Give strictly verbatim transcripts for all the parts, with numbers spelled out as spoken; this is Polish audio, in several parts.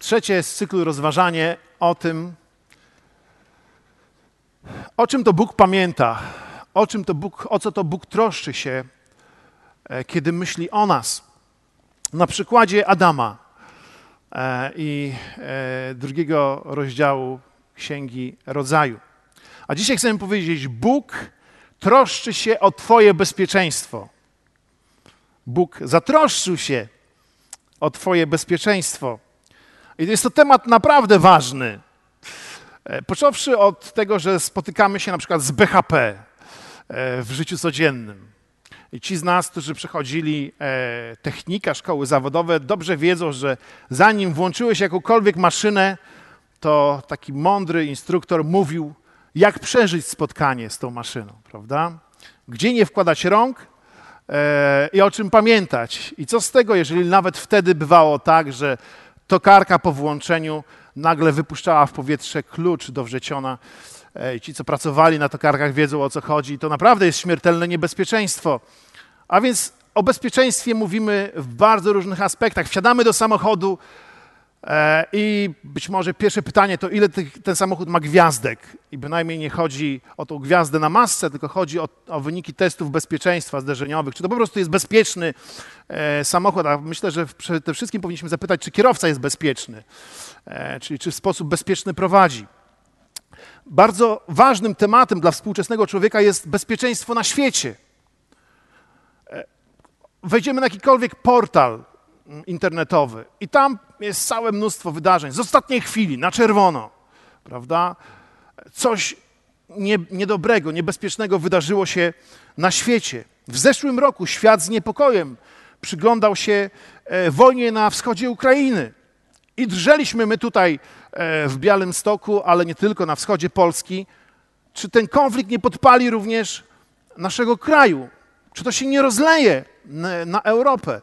Trzecie z cyklu rozważanie o tym, o czym to Bóg pamięta, o czym to Bóg, o co to Bóg troszczy się, kiedy myśli o nas. Na przykładzie Adama i drugiego rozdziału Księgi Rodzaju. A dzisiaj chcemy powiedzieć, Bóg troszczy się o twoje bezpieczeństwo. Bóg zatroszczył się o twoje bezpieczeństwo. I jest to temat naprawdę ważny. Począwszy od tego, że spotykamy się na przykład z B H P w życiu codziennym. I ci z nas, którzy przechodzili technika, szkoły zawodowe, dobrze wiedzą, że zanim włączyłeś jakąkolwiek maszynę, to taki mądry instruktor mówił, jak przeżyć spotkanie z tą maszyną, prawda? Gdzie nie wkładać rąk e, i o czym pamiętać. I co z tego, jeżeli nawet wtedy bywało tak, że tokarka po włączeniu nagle wypuszczała w powietrze klucz do wrzeciona. E, I ci, co pracowali na tokarkach, wiedzą, o co chodzi. I to naprawdę jest śmiertelne niebezpieczeństwo. A więc o bezpieczeństwie mówimy w bardzo różnych aspektach. Wsiadamy do samochodu, i być może pierwsze pytanie to, ile tych, ten samochód ma gwiazdek. I bynajmniej nie chodzi o tą gwiazdę na masce, tylko chodzi o, o wyniki testów bezpieczeństwa zderzeniowych. Czy to po prostu jest bezpieczny e, samochód? A myślę, że przede wszystkim powinniśmy zapytać, czy kierowca jest bezpieczny, e, czyli czy w sposób bezpieczny prowadzi. Bardzo ważnym tematem dla współczesnego człowieka jest bezpieczeństwo na świecie. E, wejdziemy na jakikolwiek portal internetowy i tam jest całe mnóstwo wydarzeń z ostatniej chwili, na czerwono, prawda? Coś nie, niedobrego, niebezpiecznego wydarzyło się na świecie. W zeszłym roku świat z niepokojem przyglądał się e, wojnie na wschodzie Ukrainy i drżeliśmy my tutaj e, w Białymstoku, ale nie tylko, na wschodzie Polski, czy ten konflikt nie podpali również naszego kraju, czy to się nie rozleje na, na Europę.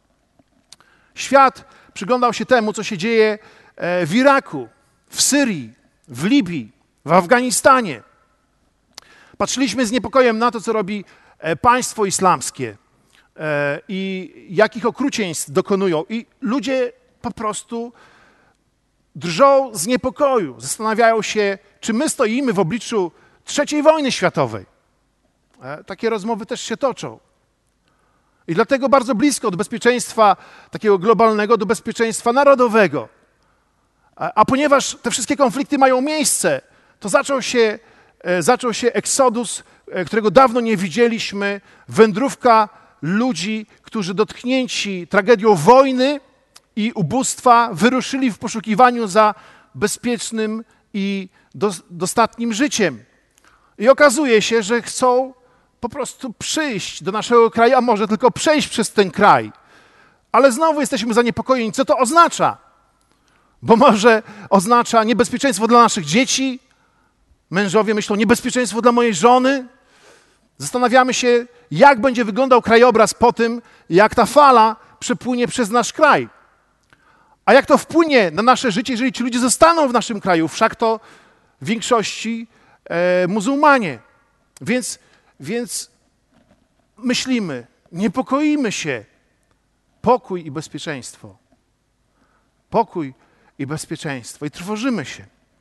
Świat przyglądał się temu, co się dzieje w Iraku, w Syrii, w Libii, w Afganistanie. Patrzyliśmy z niepokojem na to, co robi państwo islamskie i jakich okrucieństw dokonują. I ludzie po prostu drżą z niepokoju. Zastanawiają się, czy my stoimy w obliczu trzeciej wojny światowej. Takie rozmowy też się toczą. I dlatego bardzo blisko od bezpieczeństwa takiego globalnego do bezpieczeństwa narodowego. A, a ponieważ te wszystkie konflikty mają miejsce, to zaczął się, e, zaczął się eksodus, e, którego dawno nie widzieliśmy, wędrówka ludzi, którzy dotknięci tragedią wojny i ubóstwa wyruszyli w poszukiwaniu za bezpiecznym i do, dostatnim życiem. I okazuje się, że chcą po prostu przyjść do naszego kraju, a może tylko przejść przez ten kraj. Ale znowu jesteśmy zaniepokojeni, co to oznacza. Bo może oznacza niebezpieczeństwo dla naszych dzieci. Mężowie myślą, niebezpieczeństwo dla mojej żony. Zastanawiamy się, jak będzie wyglądał krajobraz po tym, jak ta fala przepłynie przez nasz kraj. A jak to wpłynie na nasze życie, jeżeli ci ludzie zostaną w naszym kraju? Wszak to w większości e, muzułmanie. Więc Więc myślimy, niepokoimy się. Pokój i bezpieczeństwo. Pokój i bezpieczeństwo. I trwożymy się.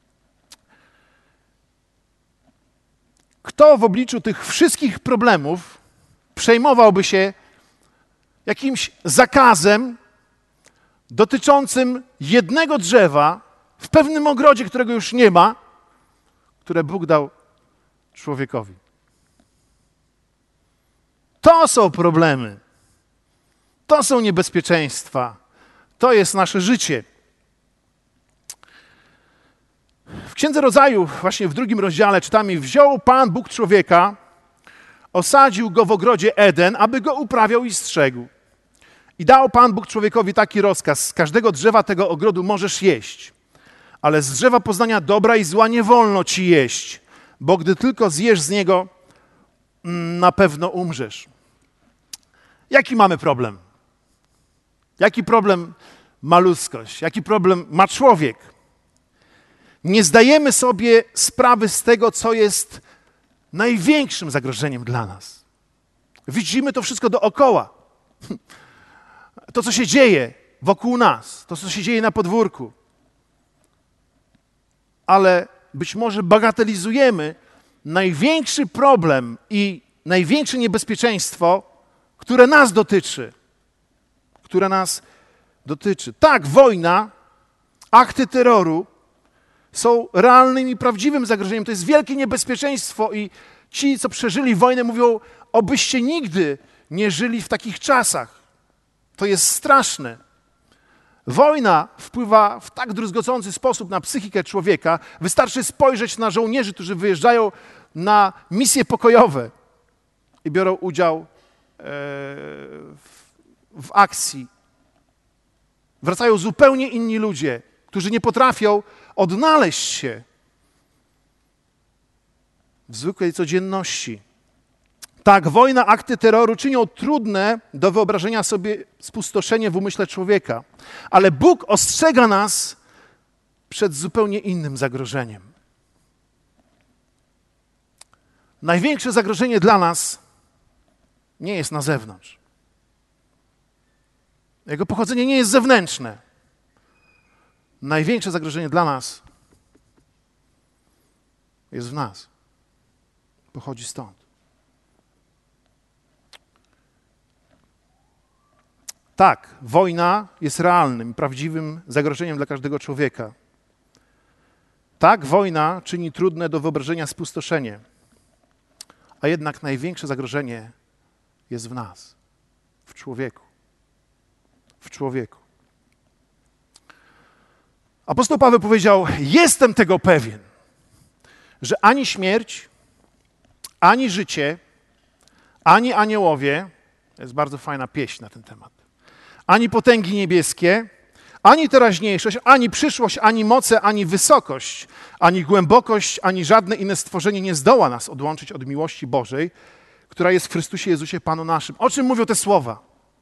Kto w obliczu tych wszystkich problemów przejmowałby się jakimś zakazem dotyczącym jednego drzewa w pewnym ogrodzie, którego już nie ma, które Bóg dał człowiekowi? To są problemy, to są niebezpieczeństwa, to jest nasze życie. W Księdze Rodzaju, właśnie w drugim rozdziale czytamy: wziął Pan Bóg człowieka, osadził go w ogrodzie Eden, aby go uprawiał i strzegł. I dał Pan Bóg człowiekowi taki rozkaz: z każdego drzewa tego ogrodu możesz jeść, ale z drzewa poznania dobra i zła nie wolno ci jeść, bo gdy tylko zjesz z niego, na pewno umrzesz. Jaki mamy problem? Jaki problem ma ludzkość? Jaki problem ma człowiek? Nie zdajemy sobie sprawy z tego, co jest największym zagrożeniem dla nas. Widzimy to wszystko dookoła. To, co się dzieje wokół nas, to, co się dzieje na podwórku, ale być może bagatelizujemy największy problem i największe niebezpieczeństwo, które nas dotyczy. Które nas dotyczy. Tak, wojna, akty terroru są realnym i prawdziwym zagrożeniem. To jest wielkie niebezpieczeństwo i ci, co przeżyli wojnę, mówią, obyście nigdy nie żyli w takich czasach. To jest straszne. Wojna wpływa w tak druzgocący sposób na psychikę człowieka. Wystarczy spojrzeć na żołnierzy, którzy wyjeżdżają na misje pokojowe i biorą udział e, w, w akcji. Wracają zupełnie inni ludzie, którzy nie potrafią odnaleźć się w zwykłej codzienności. Tak, wojna, akty terroru czynią trudne do wyobrażenia sobie spustoszenie w umyśle człowieka. Ale Bóg ostrzega nas przed zupełnie innym zagrożeniem. Największe zagrożenie dla nas nie jest na zewnątrz. Jego pochodzenie nie jest zewnętrzne. Największe zagrożenie dla nas jest w nas. Pochodzi stąd. Tak, wojna jest realnym, prawdziwym zagrożeniem dla każdego człowieka. Tak, wojna czyni trudne do wyobrażenia spustoszenie, a jednak największe zagrożenie jest w nas, w człowieku. W człowieku. Apostoł Paweł powiedział, jestem tego pewien, że ani śmierć, ani życie, ani aniołowie, to jest bardzo fajna pieśń na ten temat, ani potęgi niebieskie, ani teraźniejszość, ani przyszłość, ani moce, ani wysokość, ani głębokość, ani żadne inne stworzenie nie zdoła nas odłączyć od miłości Bożej, która jest w Chrystusie Jezusie Panu naszym. O czym mówią te słowa?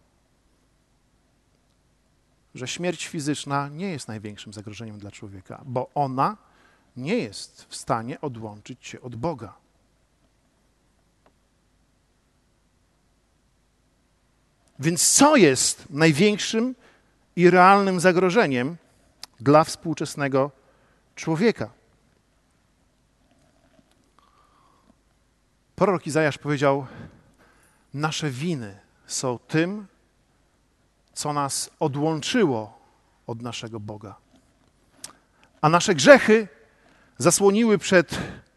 Że śmierć fizyczna nie jest największym zagrożeniem dla człowieka, bo ona nie jest w stanie odłączyć się od Boga. Więc co jest największym i realnym zagrożeniem dla współczesnego człowieka? Prorok Izajasz powiedział, nasze winy są tym, co nas odłączyło od naszego Boga. A nasze grzechy zasłoniły przed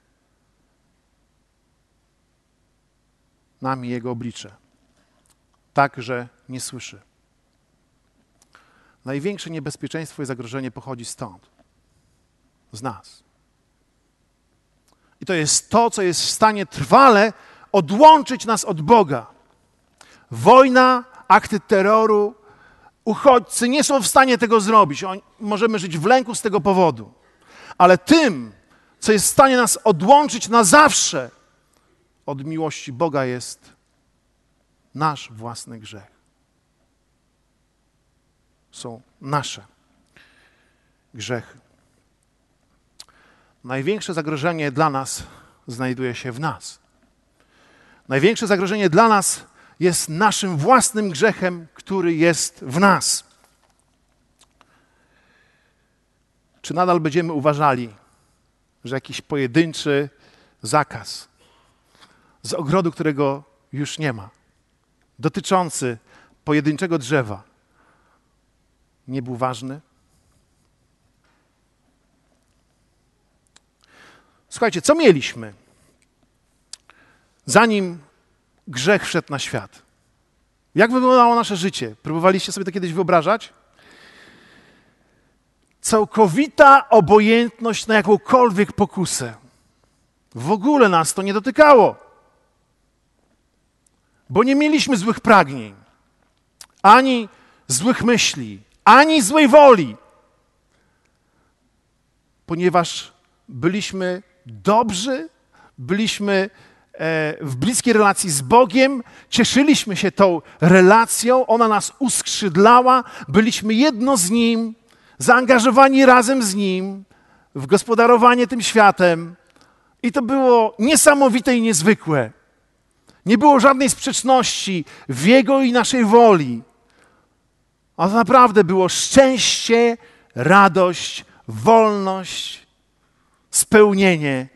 nami Jego oblicze. Tak, że nie słyszy. Największe niebezpieczeństwo i zagrożenie pochodzi stąd. Z nas. I to jest to, co jest w stanie trwale odłączyć nas od Boga. Wojna, akty terroru, uchodźcy nie są w stanie tego zrobić. Możemy żyć w lęku z tego powodu. Ale tym, co jest w stanie nas odłączyć na zawsze od miłości Boga, jest nasz własny grzech. Są nasze grzechy. Największe zagrożenie dla nas znajduje się w nas. Największe zagrożenie dla nas jest naszym własnym grzechem, który jest w nas. Czy nadal będziemy uważali, że jakiś pojedynczy zakaz z ogrodu, którego już nie ma, dotyczący pojedynczego drzewa, nie był ważny? Słuchajcie, co mieliśmy, zanim grzech wszedł na świat? Jak wyglądało nasze życie? Próbowaliście sobie to kiedyś wyobrażać? Całkowita obojętność na jakąkolwiek pokusę. W ogóle nas to nie dotykało. Bo nie mieliśmy złych pragnień, ani złych myśli, ani złej woli. Ponieważ byliśmy dobrzy, byliśmy w bliskiej relacji z Bogiem, cieszyliśmy się tą relacją, ona nas uskrzydlała, byliśmy jedno z Nim, zaangażowani razem z Nim w gospodarowanie tym światem i to było niesamowite i niezwykłe. Nie było żadnej sprzeczności w Jego i naszej woli. A to naprawdę było szczęście, radość, wolność, spełnienie.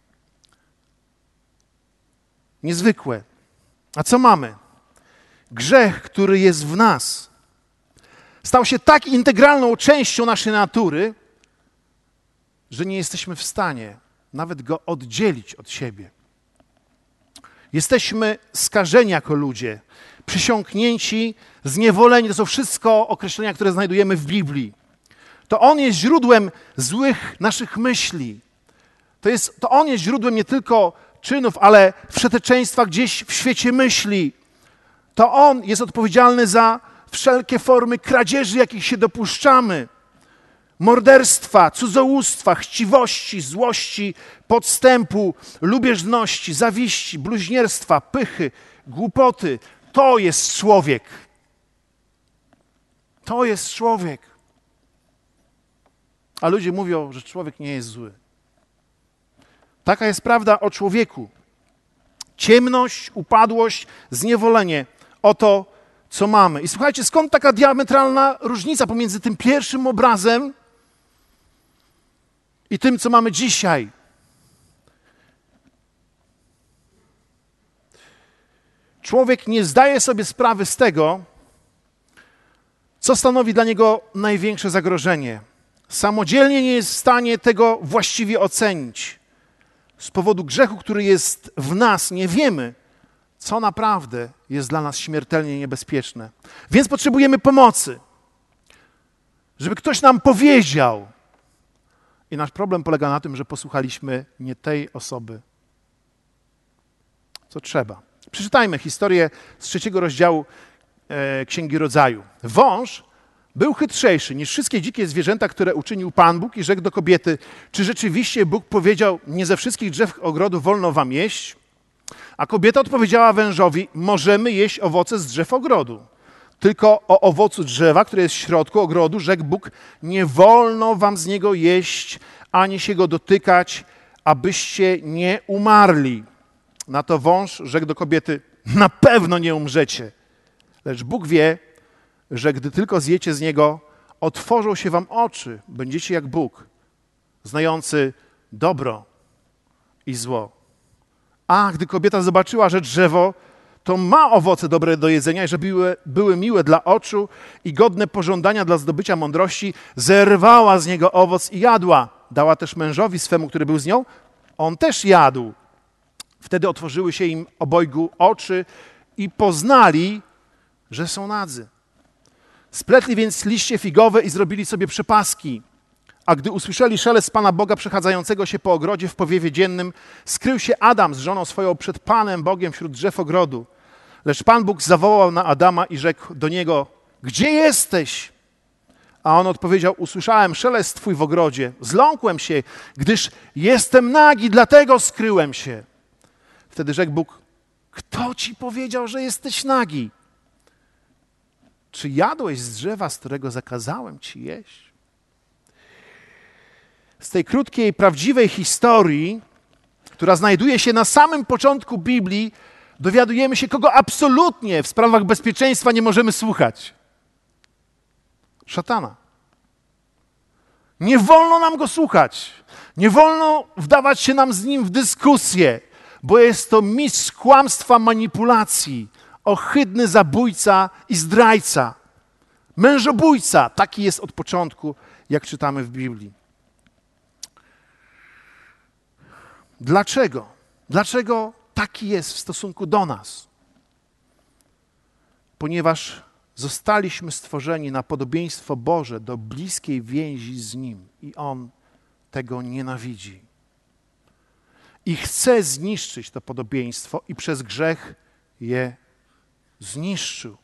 Niezwykłe. A co mamy? Grzech, który jest w nas, stał się tak integralną częścią naszej natury, że nie jesteśmy w stanie nawet go oddzielić od siebie. Jesteśmy skażeni jako ludzie, przysiągnięci, zniewoleni. To są wszystko określenia, które znajdujemy w Biblii. To On jest źródłem złych naszych myśli. To, jest, to On jest źródłem nie tylko czynów, ale wszeteczeństwa gdzieś w świecie myśli. To On jest odpowiedzialny za wszelkie formy kradzieży, jakich się dopuszczamy. Morderstwa, cudzołóstwa, chciwości, złości, podstępu, lubieżności, zawiści, bluźnierstwa, pychy, głupoty. To jest człowiek. To jest człowiek. A ludzie mówią, że człowiek nie jest zły. Taka jest prawda o człowieku. Ciemność, upadłość, zniewolenie. Oto, co mamy. I słuchajcie, skąd taka diametralna różnica pomiędzy tym pierwszym obrazem i tym, co mamy dzisiaj? Człowiek nie zdaje sobie sprawy z tego, co stanowi dla niego największe zagrożenie. Samodzielnie nie jest w stanie tego właściwie ocenić. Z powodu grzechu, który jest w nas, nie wiemy, co naprawdę jest dla nas śmiertelnie niebezpieczne. Więc potrzebujemy pomocy, żeby ktoś nam powiedział. I nasz problem polega na tym, że posłuchaliśmy nie tej osoby, co trzeba. Przeczytajmy historię z trzeciego rozdziału e, Księgi Rodzaju. Wąż był chytrzejszy niż wszystkie dzikie zwierzęta, które uczynił Pan Bóg i rzekł do kobiety, czy rzeczywiście Bóg powiedział, nie ze wszystkich drzew ogrodu wolno wam jeść? A kobieta odpowiedziała wężowi, możemy jeść owoce z drzew ogrodu. Tylko o owocu drzewa, które jest w środku ogrodu, rzekł Bóg, nie wolno wam z niego jeść, ani się go dotykać, abyście nie umarli. Na to wąż rzekł do kobiety, na pewno nie umrzecie. Lecz Bóg wie, że gdy tylko zjecie z niego, otworzą się wam oczy, będziecie jak Bóg, znający dobro i zło. A gdy kobieta zobaczyła, że drzewo to ma owoce dobre do jedzenia i że były, były miłe dla oczu i godne pożądania dla zdobycia mądrości, zerwała z niego owoc i jadła. Dała też mężowi swemu, który był z nią, on też jadł. Wtedy otworzyły się im obojgu oczy i poznali, że są nadzy. Spletli więc liście figowe i zrobili sobie przepaski. A gdy usłyszeli szelest Pana Boga przechadzającego się po ogrodzie w powiewie dziennym, skrył się Adam z żoną swoją przed Panem Bogiem wśród drzew ogrodu. Lecz Pan Bóg zawołał na Adama i rzekł do niego, gdzie jesteś? A on odpowiedział, usłyszałem szelest twój w ogrodzie, zląkłem się, gdyż jestem nagi, dlatego skryłem się. Wtedy rzekł Bóg, kto ci powiedział, że jesteś nagi? Czy jadłeś z drzewa, z którego zakazałem ci jeść? Z tej krótkiej, prawdziwej historii, która znajduje się na samym początku Biblii, dowiadujemy się, kogo absolutnie w sprawach bezpieczeństwa nie możemy słuchać. Szatana. Nie wolno nam go słuchać. Nie wolno wdawać się nam z nim w dyskusję, bo jest to mistrz kłamstwa, manipulacji, ohydny zabójca i zdrajca. Mężobójca. Taki jest od początku, jak czytamy w Biblii. Dlaczego? Dlaczego taki jest w stosunku do nas? Ponieważ zostaliśmy stworzeni na podobieństwo Boże do bliskiej więzi z Nim i On tego nienawidzi. I chce zniszczyć to podobieństwo i przez grzech je zniszczył.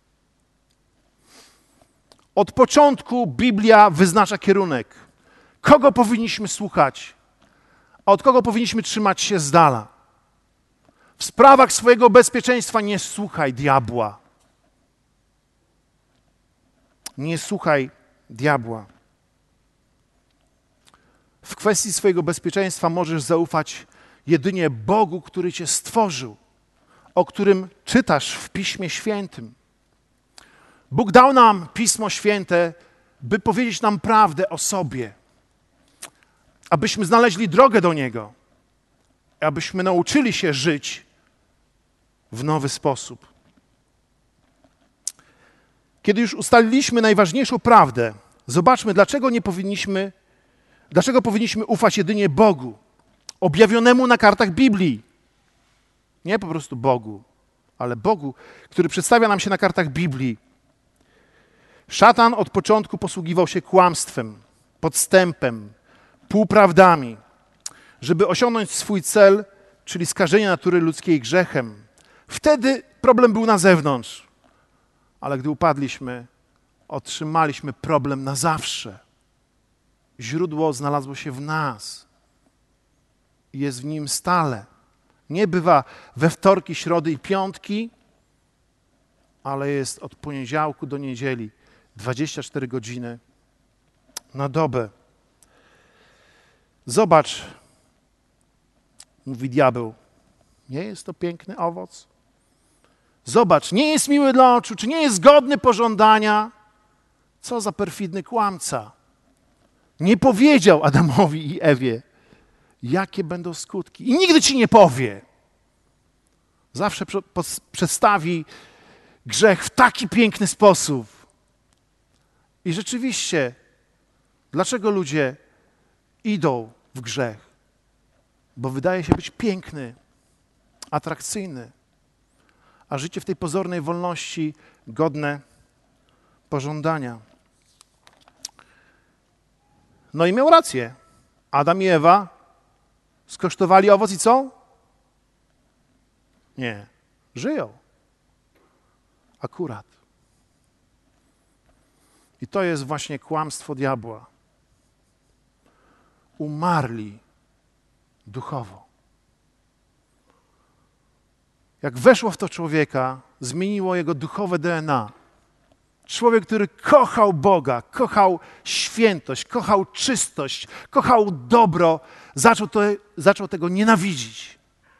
Od początku Biblia wyznacza kierunek. Kogo powinniśmy słuchać, a od kogo powinniśmy trzymać się z dala. W sprawach swojego bezpieczeństwa nie słuchaj diabła. Nie słuchaj diabła. W kwestii swojego bezpieczeństwa możesz zaufać jedynie Bogu, który cię stworzył, o którym czytasz w Piśmie Świętym. Bóg dał nam Pismo Święte, by powiedzieć nam prawdę o sobie. abyśmy znaleźli drogę do Niego, abyśmy nauczyli się żyć w nowy sposób. Kiedy już ustaliliśmy najważniejszą prawdę, zobaczmy, dlaczego nie powinniśmy, dlaczego powinniśmy ufać jedynie Bogu, objawionemu na kartach Biblii. Nie po prostu Bogu, ale Bogu, który przedstawia nam się na kartach Biblii. Szatan od początku posługiwał się kłamstwem, podstępem, półprawdami, żeby osiągnąć swój cel, czyli skażenie natury ludzkiej grzechem. Wtedy problem był na zewnątrz, ale gdy upadliśmy, otrzymaliśmy problem na zawsze. Źródło znalazło się w nas i jest w nim stale. Nie bywa we wtorki, środy i piątki, ale jest od poniedziałku do niedzieli, dwadzieścia cztery godziny na dobę. Zobacz, mówi diabeł, nie jest to piękny owoc? Zobacz, nie jest miły dla oczu, czy nie jest godny pożądania? Co za perfidny kłamca. Nie powiedział Adamowi i Ewie, jakie będą skutki. I nigdy ci nie powie. Zawsze przedstawi grzech w taki piękny sposób. I rzeczywiście, dlaczego ludzie idą w grzech? Bo wydaje się być piękny, atrakcyjny, a życie w tej pozornej wolności godne pożądania. No i miał rację. Adam i Ewa skosztowali owoc i co? Nie, żyją. Akurat. I to jest właśnie kłamstwo diabła. Umarli duchowo. Jak weszło w to człowieka, zmieniło jego duchowe D N A. Człowiek, który kochał Boga, kochał świętość, kochał czystość, kochał dobro, zaczął, to, zaczął tego nienawidzić.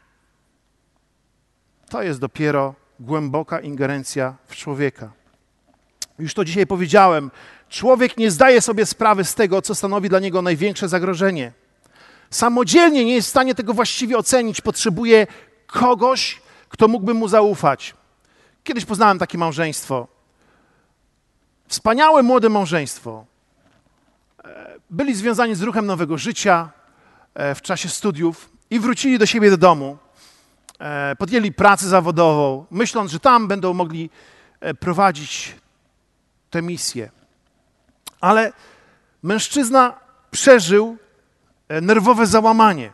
To jest dopiero głęboka ingerencja w człowieka. Już to dzisiaj powiedziałem. Człowiek nie zdaje sobie sprawy z tego, co stanowi dla niego największe zagrożenie. Samodzielnie nie jest w stanie tego właściwie ocenić. Potrzebuje kogoś, kto mógłby mu zaufać. Kiedyś poznałem takie małżeństwo. Wspaniałe młode małżeństwo. Byli związani z ruchem nowego życia w czasie studiów i wrócili do siebie do domu. Podjęli pracę zawodową, myśląc, że tam będą mogli prowadzić tę misję. Ale mężczyzna przeżył nerwowe załamanie.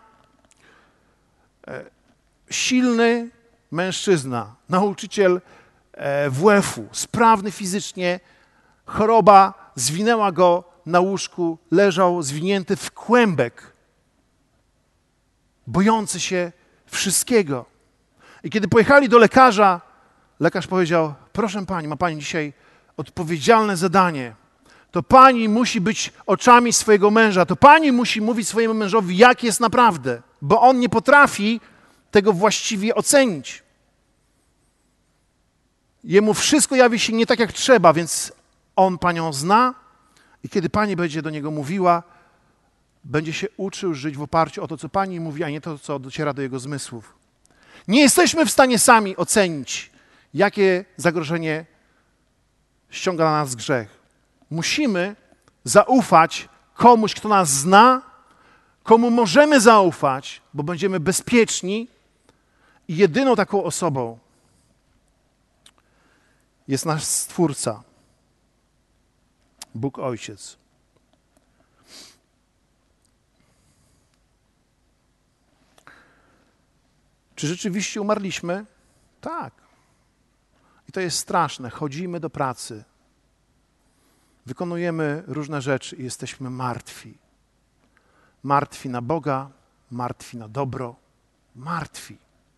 Silny mężczyzna, nauczyciel W F-u, sprawny fizycznie, choroba zwinęła go na łóżku, leżał zwinięty w kłębek, bojący się wszystkiego. I kiedy pojechali do lekarza, lekarz powiedział, proszę pani, ma pani dzisiaj odpowiedzialne zadanie. To pani musi być oczami swojego męża, to pani musi mówić swojemu mężowi, jak jest naprawdę, bo on nie potrafi tego właściwie ocenić. Jemu wszystko jawi się nie tak, jak trzeba, więc on panią zna i kiedy pani będzie do niego mówiła, będzie się uczył żyć w oparciu o to, co pani mówi, a nie to, co dociera do jego zmysłów. Nie jesteśmy w stanie sami ocenić, jakie zagrożenie ściąga na nas grzech. Musimy zaufać komuś, kto nas zna, komu możemy zaufać, bo będziemy bezpieczni i jedyną taką osobą jest nasz Stwórca, Bóg Ojciec. Czy rzeczywiście umarliśmy? Tak. I to jest straszne. Chodzimy do pracy, wykonujemy różne rzeczy i jesteśmy martwi. Martwi na Boga, martwi na dobro, martwi.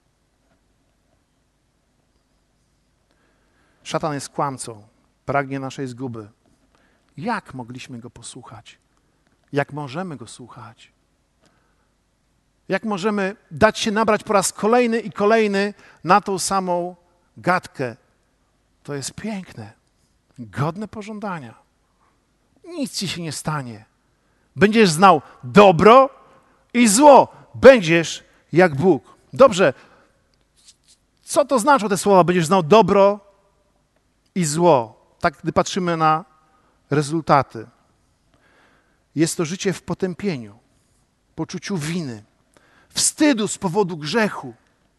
Szatan jest kłamcą, pragnie naszej zguby. Jak mogliśmy go posłuchać? Jak możemy go słuchać? Jak możemy dać się nabrać po raz kolejny i kolejny na tą samą gadkę? To jest piękne, godne pożądania. Nic ci się nie stanie. Będziesz znał dobro i zło. Będziesz jak Bóg. Dobrze, co to znaczą te słowa? Będziesz znał dobro i zło. Tak, gdy patrzymy na rezultaty. Jest to życie w potępieniu, poczuciu winy, wstydu z powodu grzechu,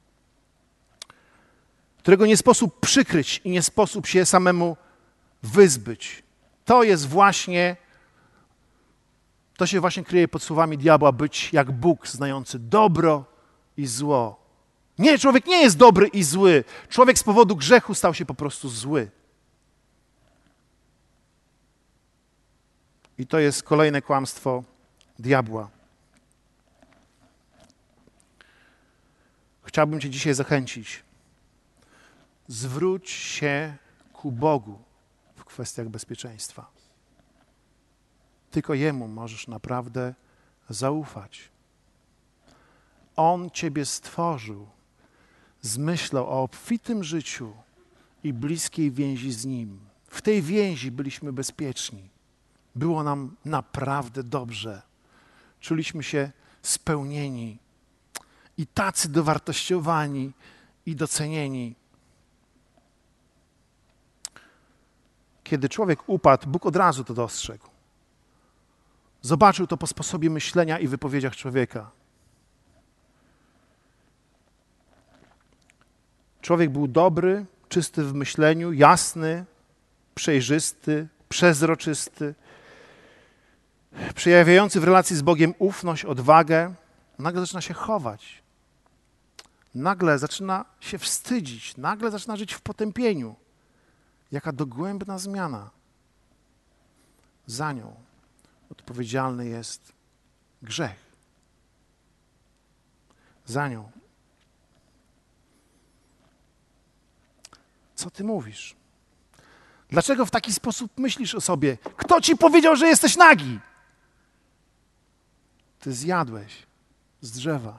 którego nie sposób przykryć i nie sposób się samemu wyzbyć. To jest właśnie, to się właśnie kryje pod słowami diabła, być jak Bóg, znający dobro i zło. Nie, człowiek nie jest dobry i zły. Człowiek z powodu grzechu stał się po prostu zły. I to jest kolejne kłamstwo diabła. Chciałbym cię dzisiaj zachęcić. Zwróć się ku Bogu w kwestiach bezpieczeństwa. Tylko Jemu możesz naprawdę zaufać. On ciebie stworzył z myślą o obfitym życiu i bliskiej więzi z Nim. W tej więzi byliśmy bezpieczni. Było nam naprawdę dobrze. Czuliśmy się spełnieni i tacy dowartościowani i docenieni. Kiedy człowiek upadł, Bóg od razu to dostrzegł. Zobaczył to po sposobie myślenia i wypowiedziach człowieka. Człowiek był dobry, czysty w myśleniu, jasny, przejrzysty, przezroczysty, przejawiający w relacji z Bogiem ufność, odwagę. Nagle zaczyna się chować. Nagle zaczyna się wstydzić. Nagle zaczyna żyć w potępieniu. Jaka dogłębna zmiana. Za nią odpowiedzialny jest grzech. Za nią. Co ty mówisz? Dlaczego w taki sposób myślisz o sobie? Kto ci powiedział, że jesteś nagi? Ty zjadłeś z drzewa,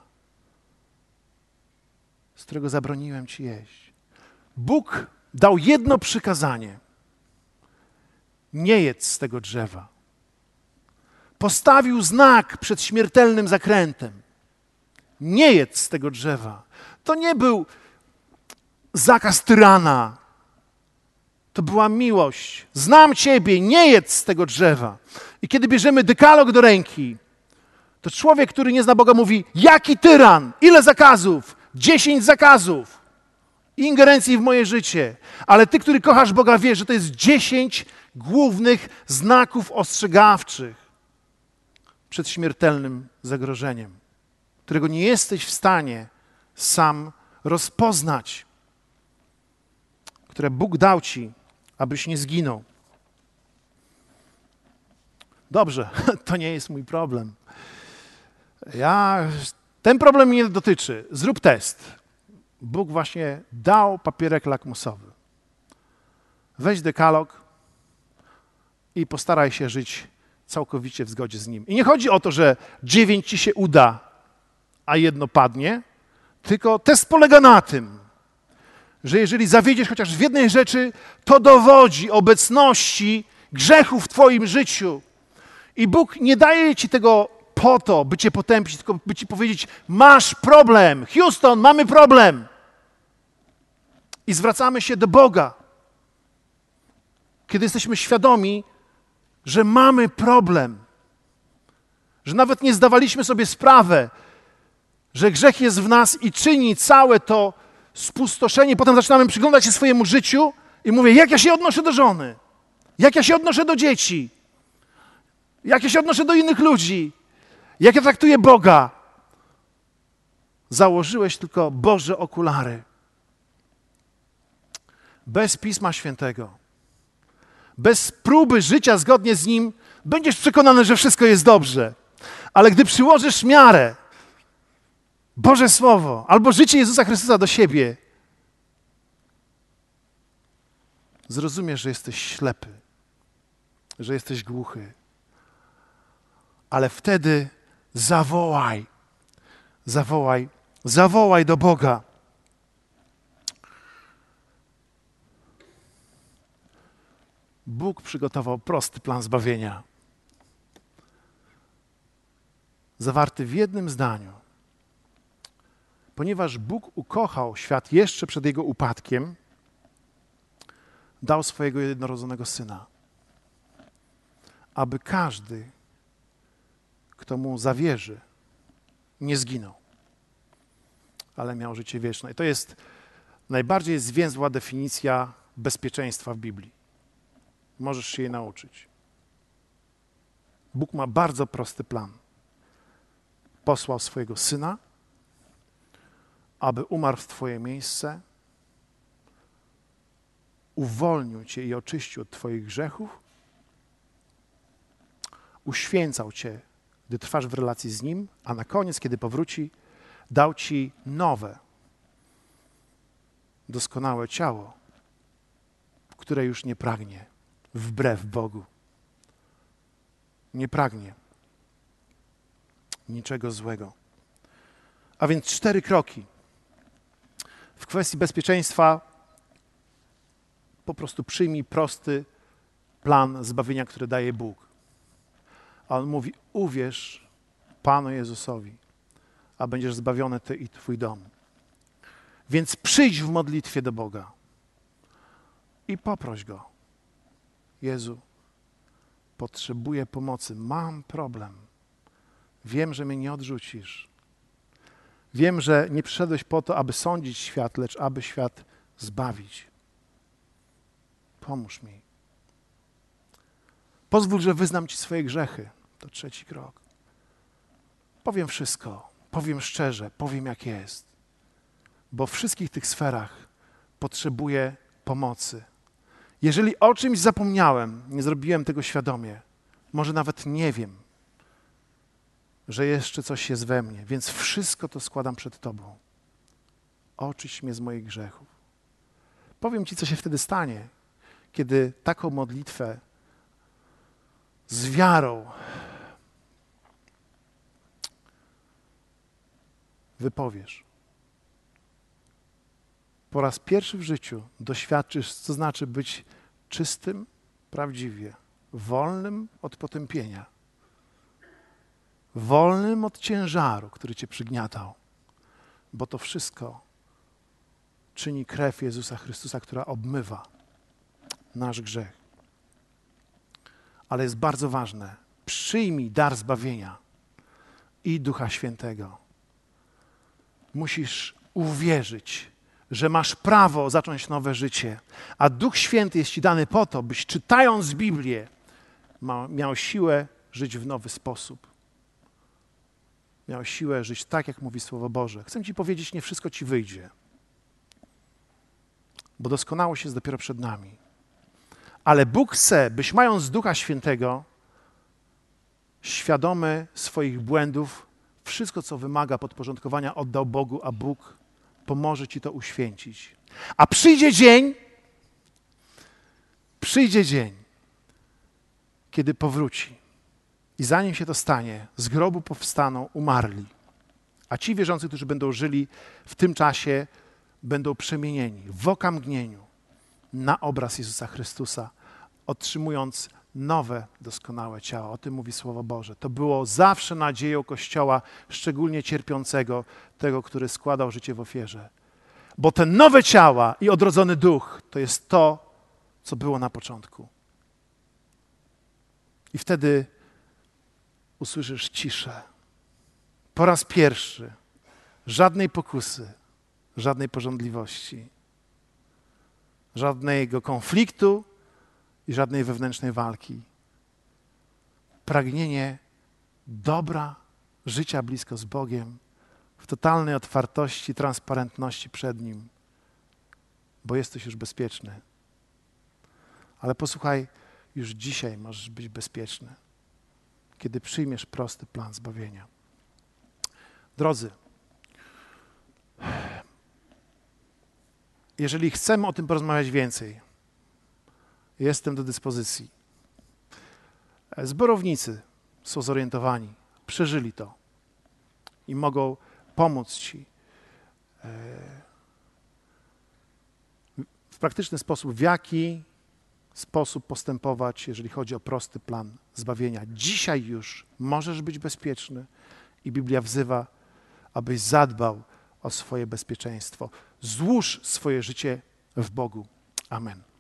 z którego zabroniłem ci jeść. Bóg dał jedno przykazanie. Nie jedz z tego drzewa. Postawił znak przed śmiertelnym zakrętem. Nie jedz z tego drzewa. To nie był zakaz tyrana. To była miłość. Znam ciebie, nie jedz z tego drzewa. I kiedy bierzemy dekalog do ręki, to człowiek, który nie zna Boga, mówi: jaki tyran? Ile zakazów? Dziesięć zakazów. Ingerencji w moje życie. Ale ty, który kochasz Boga, wiesz, że to jest dziesięć głównych znaków ostrzegawczych przed śmiertelnym zagrożeniem, którego nie jesteś w stanie sam rozpoznać, które Bóg dał ci, abyś nie zginął. Dobrze, to nie jest mój problem. Ja, ten problem mnie nie dotyczy. Zrób test. Bóg właśnie dał papierek lakmusowy. Weź dekalog i postaraj się żyć całkowicie w zgodzie z Nim. I nie chodzi o to, że dziewięć ci się uda, a jedno padnie, tylko test polega na tym, że jeżeli zawiedziesz chociaż w jednej rzeczy, to dowodzi obecności grzechu w twoim życiu. I Bóg nie daje ci tego po to, by cię potępić, tylko by ci powiedzieć: masz problem, Houston, mamy problem. I zwracamy się do Boga. Kiedy jesteśmy świadomi, że mamy problem, że nawet nie zdawaliśmy sobie sprawy, że grzech jest w nas i czyni całe to spustoszenie. Potem zaczynamy przyglądać się swojemu życiu i mówię: jak ja się odnoszę do żony, jak ja się odnoszę do dzieci, jak ja się odnoszę do innych ludzi, jak ja traktuję Boga. Założyłeś tylko Boże okulary. Bez Pisma Świętego, bez próby życia zgodnie z Nim, będziesz przekonany, że wszystko jest dobrze. Ale gdy przyłożysz miarę, Boże Słowo, albo życie Jezusa Chrystusa do siebie, zrozumiesz, że jesteś ślepy, że jesteś głuchy. Ale wtedy zawołaj, zawołaj, zawołaj do Boga. Bóg przygotował prosty plan zbawienia. zawarty w jednym zdaniu. Ponieważ Bóg ukochał świat jeszcze przed jego upadkiem, dał swojego jednorodzonego Syna, aby każdy, kto mu zawierzy, nie zginął, ale miał życie wieczne. I to jest najbardziej zwięzła definicja bezpieczeństwa w Biblii. Możesz się jej nauczyć. Bóg ma bardzo prosty plan. Posłał swojego Syna, aby umarł w twoje miejsce, uwolnił cię i oczyścił od twoich grzechów, uświęcał cię, gdy trwasz w relacji z Nim, a na koniec, kiedy powróci, dał ci nowe, doskonałe ciało, które już nie pragnie wbrew Bogu. Nie pragnie niczego złego. A więc cztery kroki. W kwestii bezpieczeństwa po prostu przyjmij prosty plan zbawienia, który daje Bóg. A On mówi, uwierz Panu Jezusowi, a będziesz zbawiony ty i twój dom. Więc przyjdź w modlitwie do Boga i poproś Go. Jezu, potrzebuję pomocy, mam problem. Wiem, że mnie nie odrzucisz. Wiem, że nie przyszedłeś po to, aby sądzić świat, lecz aby świat zbawić. Pomóż mi. Pozwól, że wyznam Ci swoje grzechy. To trzeci krok. Powiem wszystko, powiem szczerze, powiem jak jest. Bo w wszystkich tych sferach potrzebuję pomocy. Jeżeli o czymś zapomniałem, nie zrobiłem tego świadomie, może nawet nie wiem, że jeszcze coś jest we mnie, więc wszystko to składam przed Tobą. Oczyść mnie z moich grzechów. Powiem Ci, co się wtedy stanie, kiedy taką modlitwę z wiarą wypowiesz. Po raz pierwszy w życiu doświadczysz, co znaczy być czystym prawdziwie, wolnym od potępienia, wolnym od ciężaru, który cię przygniatał, bo to wszystko czyni krew Jezusa Chrystusa, która obmywa nasz grzech. Ale jest bardzo ważne, przyjmij dar zbawienia i Ducha Świętego. Musisz uwierzyć, że masz prawo zacząć nowe życie, a Duch Święty jest ci dany po to, byś czytając Biblię ma, miał siłę żyć w nowy sposób. Miał siłę żyć tak, jak mówi Słowo Boże. Chcę ci powiedzieć, nie wszystko ci wyjdzie, bo doskonałość jest dopiero przed nami. Ale Bóg chce, byś mając Ducha Świętego, świadomy swoich błędów, wszystko, co wymaga podporządkowania, oddał Bogu, a Bóg pomoże ci to uświęcić. A przyjdzie dzień, przyjdzie dzień, kiedy powróci. I zanim się to stanie, z grobu powstaną umarli. A ci wierzący, którzy będą żyli w tym czasie, będą przemienieni w okamgnieniu na obraz Jezusa Chrystusa, otrzymując nowe, doskonałe ciało. O tym mówi Słowo Boże. To było zawsze nadzieją Kościoła, szczególnie cierpiącego, tego, który składał życie w ofierze. Bo te nowe ciała i odrodzony duch to jest to, co było na początku. I wtedy usłyszysz ciszę. Po raz pierwszy żadnej pokusy, żadnej pożądliwości, żadnego konfliktu i żadnej wewnętrznej walki. Pragnienie dobra, życia blisko z Bogiem, w totalnej otwartości, transparentności przed Nim, bo jesteś już bezpieczny. Ale posłuchaj, już dzisiaj możesz być bezpieczny, kiedy przyjmiesz prosty plan zbawienia. Drodzy, jeżeli chcemy o tym porozmawiać więcej, jestem do dyspozycji. Zborownicy są zorientowani, przeżyli to i mogą pomóc ci w praktyczny sposób, w jaki sposób postępować, jeżeli chodzi o prosty plan zbawienia. Dzisiaj już możesz być bezpieczny i Biblia wzywa, abyś zadbał o swoje bezpieczeństwo. Złóż swoje życie w Bogu. Amen.